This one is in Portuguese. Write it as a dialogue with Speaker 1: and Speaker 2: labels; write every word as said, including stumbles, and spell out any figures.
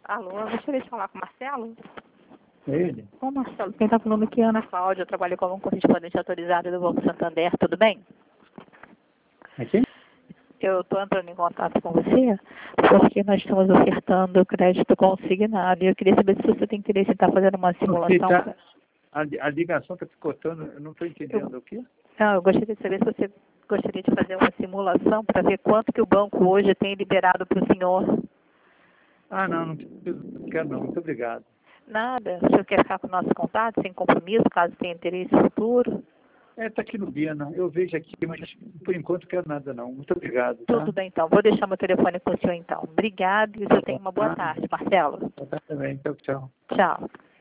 Speaker 1: Alô, eu gostaria de falar com o Marcelo?
Speaker 2: Ele?
Speaker 1: Ô, Marcelo, quem está falando aqui é Ana Cláudia, eu trabalho como correspondente autorizada do Banco Santander, tudo bem?
Speaker 2: Aqui?
Speaker 1: Eu estou entrando em contato com você porque nós estamos ofertando crédito consignado e eu queria saber se você tem interesse em estar fazendo uma simulação.
Speaker 2: Tá,
Speaker 1: pra...
Speaker 2: a, a ligação está picotando, eu não estou entendendo
Speaker 1: eu,
Speaker 2: o quê?
Speaker 1: Não, eu gostaria de saber se você gostaria de fazer uma simulação para ver quanto que o banco hoje tem liberado para o senhor.
Speaker 2: Ah, não, não preciso, quero não, muito obrigado.
Speaker 1: Nada. O senhor quer ficar com o nosso contato, sem compromisso, caso tenha interesse futuro?
Speaker 2: É, está aqui no Bina, eu vejo aqui, mas por enquanto não quero nada não. Muito obrigado, tá?
Speaker 1: Tudo bem, então. Vou deixar meu telefone com o senhor, então. Obrigado e o senhor tenha uma boa
Speaker 2: Ah,
Speaker 1: tarde, Marcelo.
Speaker 2: tá também, tchau, tchau.
Speaker 1: Tchau.